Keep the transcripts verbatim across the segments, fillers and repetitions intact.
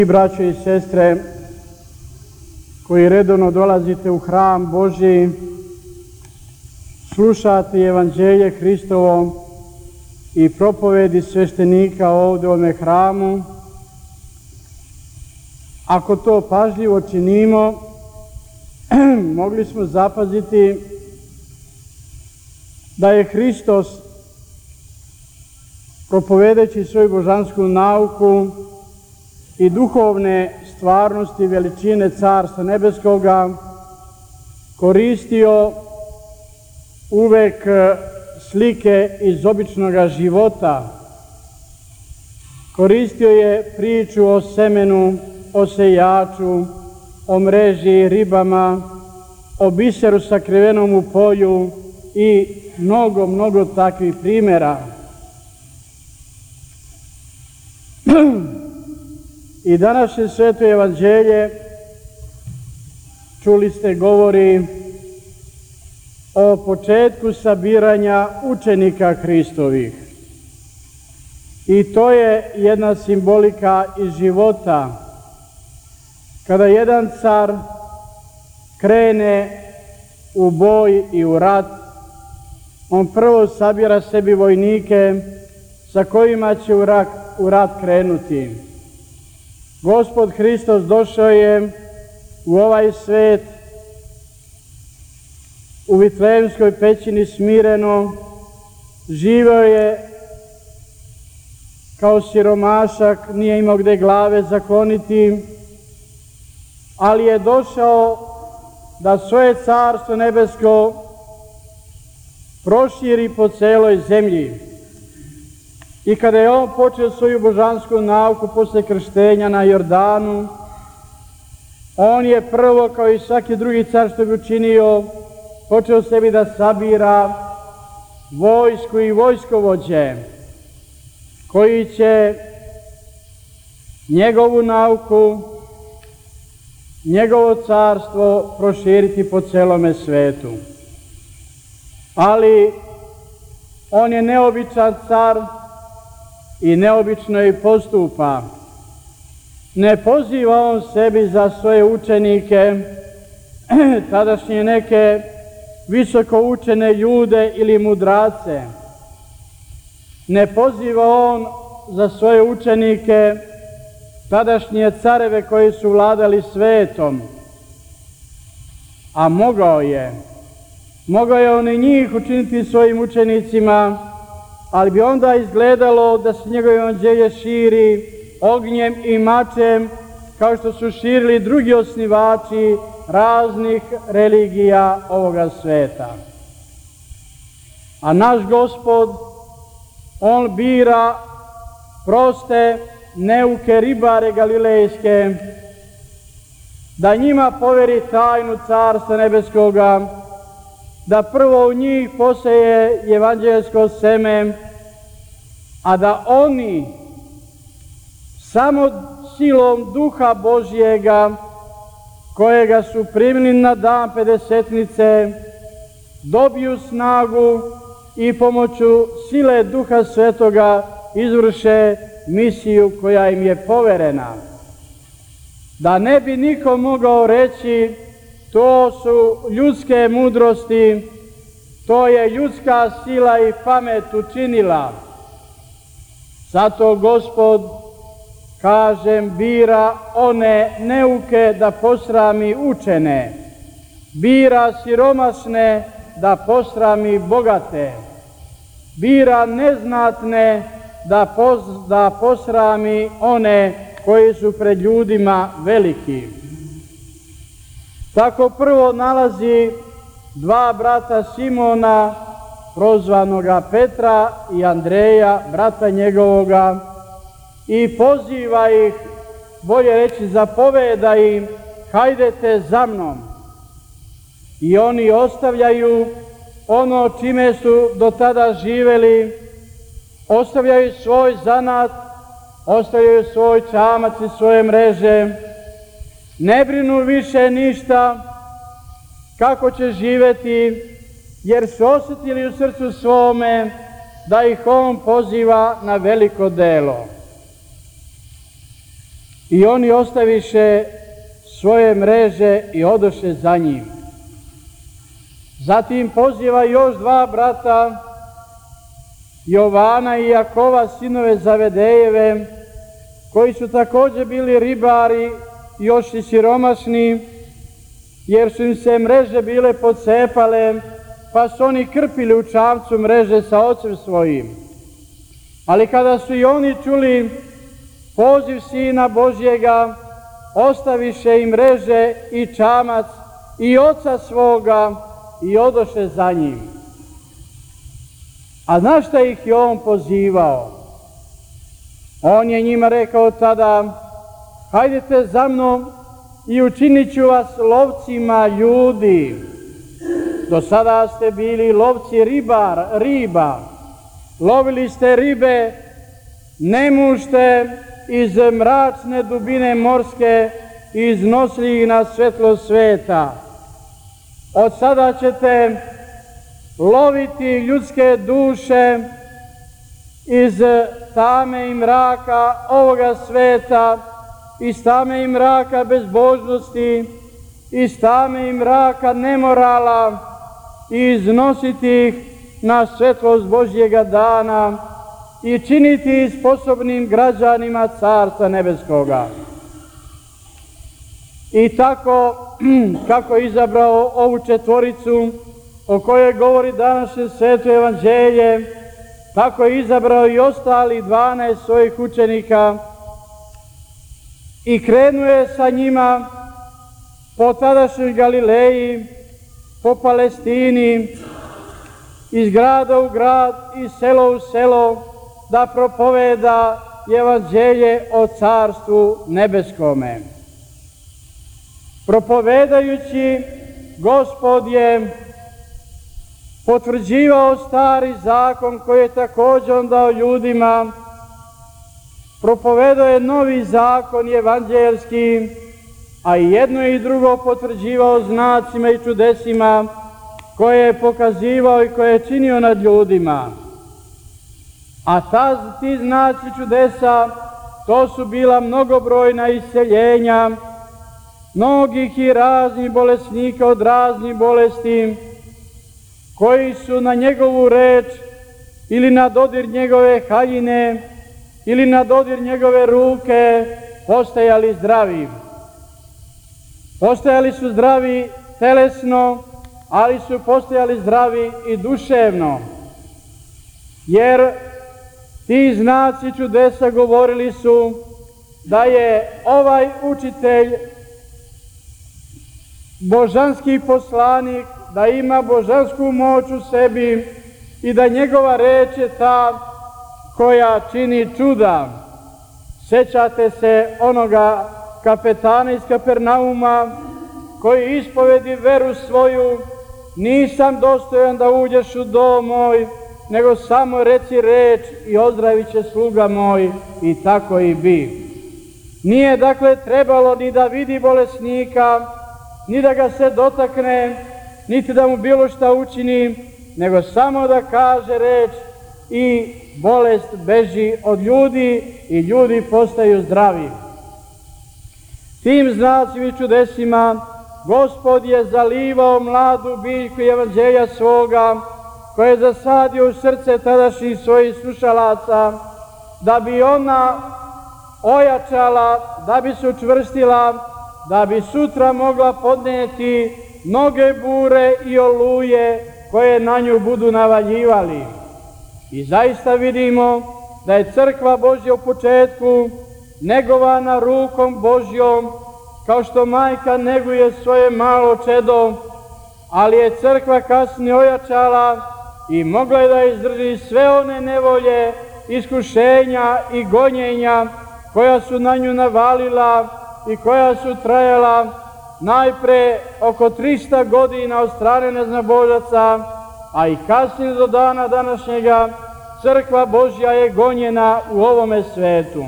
Braćo i sestre koji redovno dolazite u hram Božji, slušate evanđelje Hristovo i propovedi sveštenika ovdje u ovome hramu, ako to pažljivo činimo, mogli smo zapaziti da je Hristos, propovedeći svoju božansku nauku i duhovne stvarnosti veličine Carstva Nebeskoga, koristio uvek slike iz običnog života. Koristio je priču o semenu, o sejaču, o mreži, ribama, o biseru sakrivenom u polju i mnogo, mnogo takvih primjera. I današnje sveto evanđelje, čuli ste, govori o početku sabiranja učenika Hristovih. I to je jedna simbolika iz života. Kada jedan car krene u boj i u rat, on prvo sabira sebi vojnike sa kojima će u rat, u rat krenuti. Gospod Hristos došao je u ovaj svet u Vitlejemskoj pećini smireno, živeo je kao siromašak, nije imao gde glave zakloniti, ali je došao da svoje Carstvo Nebesko proširi po celoj zemlji. I kada je on počeo svoju božansku nauku posle krštenja na Jordanu, on je prvo, kao i svaki drugi car što bi učinio, počeo sebi da sabira vojsku i vojskovođe koji će njegovu nauku, njegovo carstvo proširiti po celome svetu. Ali on je neobičan car i neobično i postupa. Ne poziva on sebi za svoje učenike, tadašnje neke visoko učene ljude ili mudrace. Ne poziva on za svoje učenike tadašnje careve koji su vladali svetom. A mogao je. Mogao je on i njih učiniti svojim učenicima, ali bi onda izgledalo da se njegovo evanđelje širi ognjem i mačem, kao što su širili drugi osnivači raznih religija ovoga sveta. A naš Gospod, on bira proste, neuke ribare galilejske, da njima poveri tajnu Carstva Nebeskoga, da prvo u njih poseje evanđelsko seme, a da oni samo silom Duha Božjega, kojega su primili na dan Pedesetnice, dobiju snagu i pomoću sile Duha Svetoga izvrše misiju koja im je poverena. Da ne bi niko mogao reći to su ljudske mudrosti, to je ljudska sila i pamet učinila. Zato Gospod, kažem, bira one neuke da posrami učene, bira siromašne da posrami bogate, bira neznatne da, pos, da posrami one koji su pred ljudima veliki. Tako prvo nalazi dva brata Simona, prozvanoga Petra i Andreja, brata njegovoga, i poziva ih, bolje reći zapoveda im, hajdete za mnom. I oni ostavljaju ono čime su do tada živeli, ostavljaju svoj zanat, ostavljaju svoj čamac i svoje mreže, ne brinu više ništa kako će živeti, jer su osjetili u srcu svome da ih on poziva na veliko delo. I oni ostaviše svoje mreže i odoše za njim. Zatim poziva još dva brata, Jovana i Jakova, sinove Zavedejeve, koji su također bili ribari, još i siromašni, jer su im se mreže bile pocepale, pa su oni krpili u čamcu mreže sa ocem svojim. Ali kada su i oni čuli poziv Sina Božjega, ostaviše im mreže i čamac i oca svoga i odoše za njim. A znaš šta ih je on pozivao? On je njima rekao tada: hajdete za mnom i učinit ću vas lovcima ljudi. Do sada ste bili lovci ribar, riba. Lovili ste ribe, nemušte iz mračne dubine morske i iznosili ih na svetlo sveta. Od sada ćete loviti ljudske duše iz tame i mraka ovoga sveta, iz tame i mraka bezbožnosti, iz tame i mraka nemorala i iznositi ih na svetlost Božjega dana i činiti ih sposobnim građanima Carstva Nebeskoga. I tako, kako je izabrao ovu četvoricu o kojoj govori današnje sveto evanđelje, tako je izabrao i ostali dvanaest svojih učenika i krenuo je sa njima po tadašnjoj Galileji, po Palestini, iz grada u grad, iz selo u selo, da propoveda evanđelje o Carstvu Nebeskome. Propovedajući, Gospod je potvrđivao stari zakon koji je također on dao ljudima, propovedao je novi zakon evanđelski, a i jedno i drugo potvrđivao znacima i čudesima koje je pokazivao i koje je činio nad ljudima. A ta, ti znaci čudesa, to su bila mnogobrojna isceljenja mnogih i raznih bolesnika od raznih bolesti, koji su na njegovu reč ili na dodir njegove haljine ili na dodir njegove ruke postajali zdravi. Postajali su zdravi telesno, ali su postajali zdravi i duševno, jer ti znaci čudesa govorili su da je ovaj učitelj božanski poslanik, da ima božansku moć u sebi i da njegova reč je ta koja čini čuda. Sećate se onoga kapetana iz Kapernauma koji ispovedi veru svoju: nisam dostojan da uđeš u dom moj, nego samo reci reč i ozdravit će sluga moj, i tako i bi. Nije dakle trebalo ni da vidi bolesnika, ni da ga se dotakne, niti da mu bilo šta učini, nego samo da kaže reč i bolest beži od ljudi i ljudi postaju zdravi. Tim znacima i čudesima Gospod je zalivao mladu biljku evanđelja svoga, koje je zasadio u srce tadašnjih svojih slušalaca, da bi ona ojačala, da bi se učvrstila, da bi sutra mogla podnijeti mnoge bure i oluje koje na nju budu navaljivali. I zaista vidimo da je crkva Božja u početku negovana rukom Božjom, kao što majka neguje svoje malo čedo, ali je crkva kasnije ojačala i mogla je da izdrži sve one nevolje, iskušenja i gonjenja koja su na nju navalila i koja su trajala najpre oko trista godina od strane neznabožaca, a i kasnije do dana današnjega crkva Božja je gonjena u ovome svetu.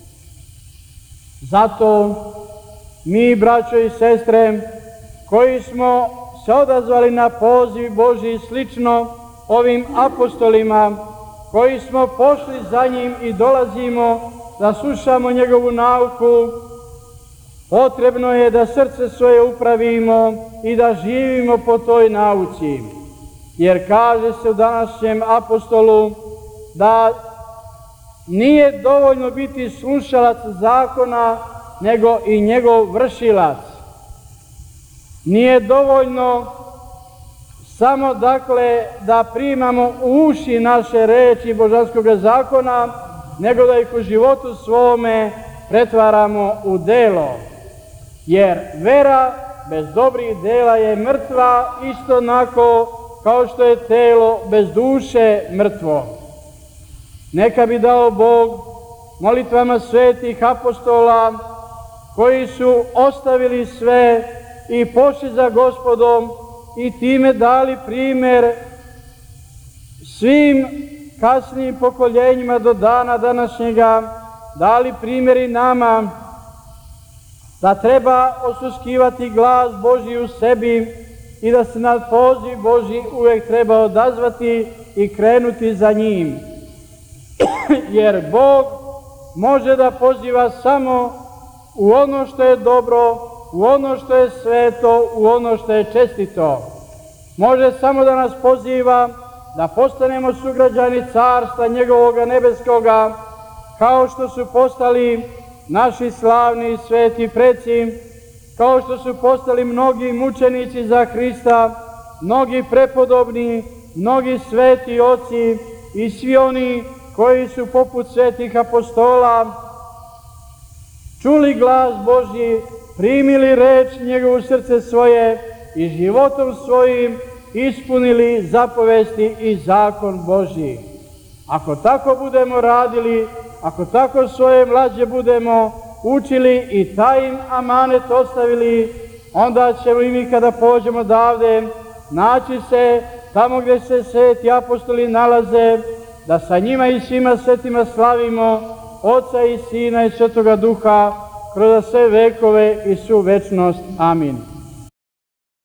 Zato mi, braćo i sestre, koji smo se odazvali na poziv Božji slično ovim apostolima, koji smo pošli za njim i dolazimo da slušamo njegovu nauku, Potrebno je da srce svoje upravimo i da živimo po toj nauci. Jer kaže se u današnjem apostolu da nije dovoljno biti slušalac zakona, nego i njegov vršilac. Nije dovoljno samo dakle da primamo u uši naše reči božanskog zakona, nego da ih u životu svome pretvaramo u delo. Jer vera bez dobrih dela je mrtva, isto onako kao što je telo bez duše mrtvo. Neka bi dao Bog molitvama svetih apostola koji su ostavili sve i pošli za Gospodom i time dali primer svim kasnijim pokoljenjima do dana današnjega, dali primjer i nama da treba osluškivati glas Božji u sebi i da se na poziv Božji uvek treba odazvati i krenuti za njim. Jer Bog može da poziva samo u ono što je dobro, u ono što je sveto, u ono što je čestito. Može samo da nas poziva da postanemo sugrađani carstva njegovoga nebeskoga, kao što su postali naši slavni i sveti preci, kao što su postali mnogi mučenici za Hrista, mnogi prepodobni, mnogi sveti oci i svi oni koji su poput svetih apostola čuli glas Božji, primili reč njegovu srce svoje i životom svojim ispunili zapovesti i zakon Božji. Ako tako budemo radili, ako tako svoje mlađe budemo učili i taj im amanet ostavili, onda ćemo i mi kada pođemo odavde naći se tamo gdje se sveti apostoli nalaze, da sa njima i svima svetima slavimo Oca i Sina i Svetoga Duha kroz sve vekove i svu večnost. Amin.